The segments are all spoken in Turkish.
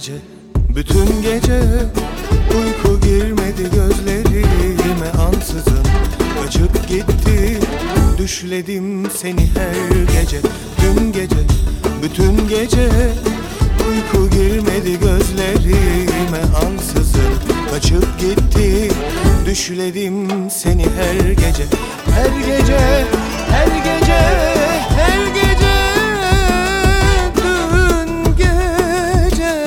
gece, bütün gece uyku girmedi gözlerime, ansızın kaçıp gitti. Düşledim seni her gece, dün gece, bütün gece uyku girmedi gözlerime, ansızın kaçıp gitti. Düşledim seni her gece, her gece, her gece, her gece, dün gece.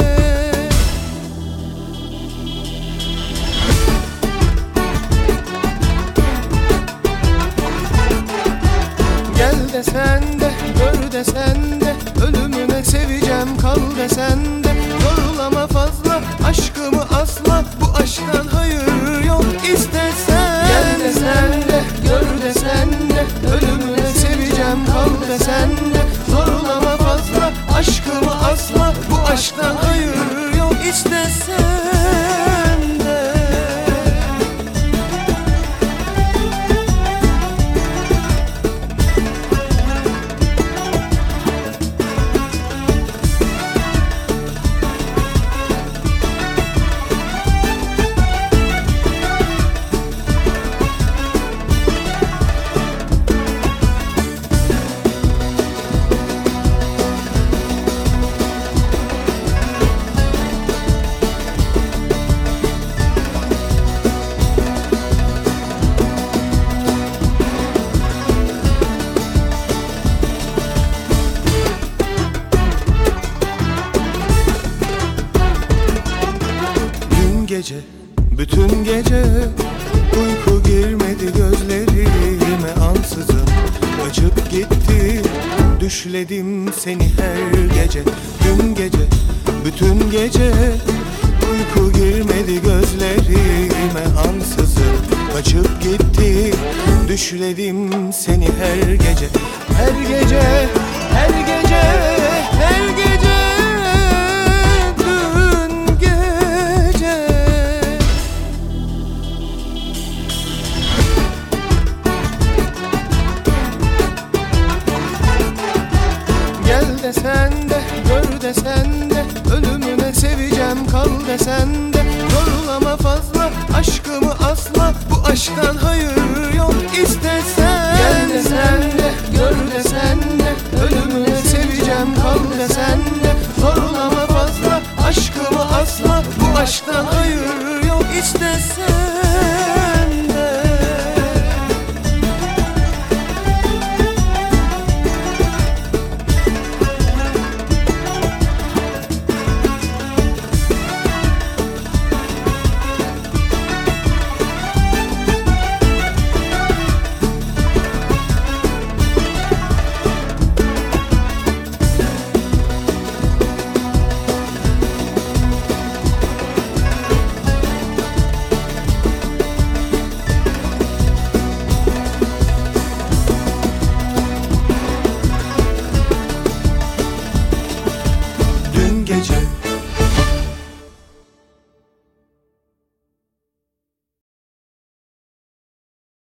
Gel desen de, gör desen de, ölümüne seveceğim kal desen de, zorlama fazla aşkımı asla, bu aşktan hayır yok istesen. Gel desen de, gör desen de, ölümüne seveceğim kal desen de, zorlama fazla aşkımı asla, bu aşktan hayır yok istesen de. Gece, bütün gece uyku girmedi gözlerime, ansızın kaçıp gitti. Düşledim seni her gece, dün gece, bütün gece uyku girmedi gözlerime, ansızın kaçıp gitti. Düşledim seni her gece, her gece, her gece, her gece, dün gece. Gel desen de, gör desen de, ölümüne seveceğim kal desen de, zorlama fazla aşkımı asla, bu aşktan hayır yok istesen. Gel desen de, gör desen de, ölümüne seveceğim kal desen de, zorlama fazla aşkımı asla, bu aşktan hayır yok istesen.